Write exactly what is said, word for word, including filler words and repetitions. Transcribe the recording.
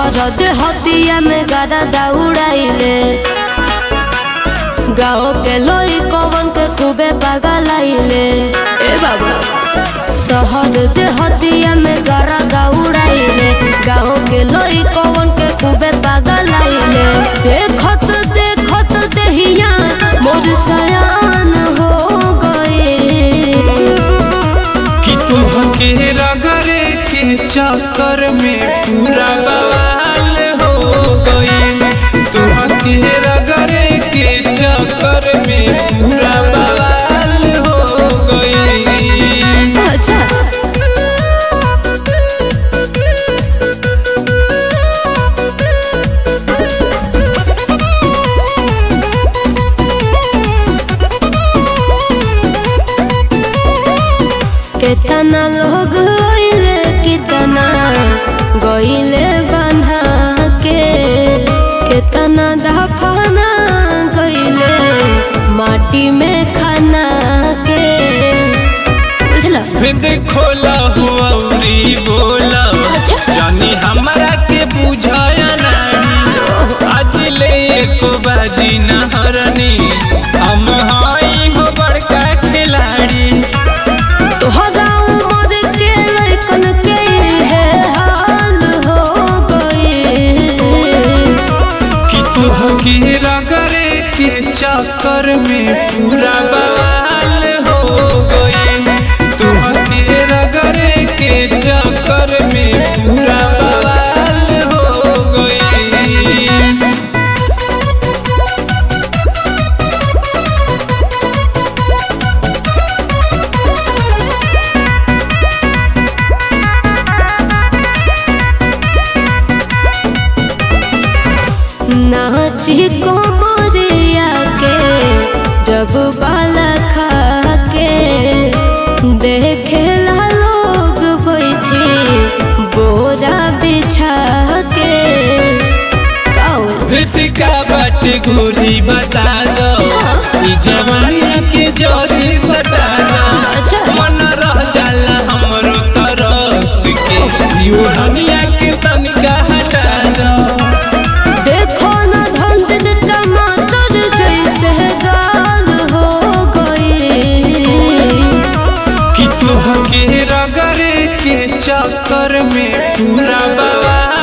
शहर देहतिया में गाड़ा दौड़ाइले गाँव के लोई कवन के खूबे पागलाइले। ए बाबा शहर देहतिया में गाड़ा दौड़ाइले गाँव के लोई कवन के खूबे पागलाइले। देखत देखत देहिया मोर सयान हो गए कि तुहके रगड़े के चक्कर में पूरा बवाल हो गई। तुहके रगड़े के चक्कर में पूरा बवाल हो गई। अच्छा कितना लोग गइले कितना गइले बन्हा के कितना दफना गइले माटी में खाना के बुझला। फिर खोला हुआ उरी बोला जानी हमारा के बुझाया नहीं आज ले एको बाजी नहरनी हम हाई हो बड़का खिलाड़ी। तुहके रगड़े के चक्कर में पूरा बवाल हो गई। तुहके रगड़े के चक्कर में पूरा बवाल हो गई। नाची कोमरिया के जब बाला खा के देखेला लोग बैठी बोरा बिछा के। का बाटे गोरी बता दो ई जवानिया के जोरी सटा दो। अच्छा मन रह जाला हमरो तरस के युहनिया के तनिका हटा दो। देखो ना धंध टमाटर जैसे गाल हो गई कि तुहके रगड़े के चक्कर में पूरा बवाल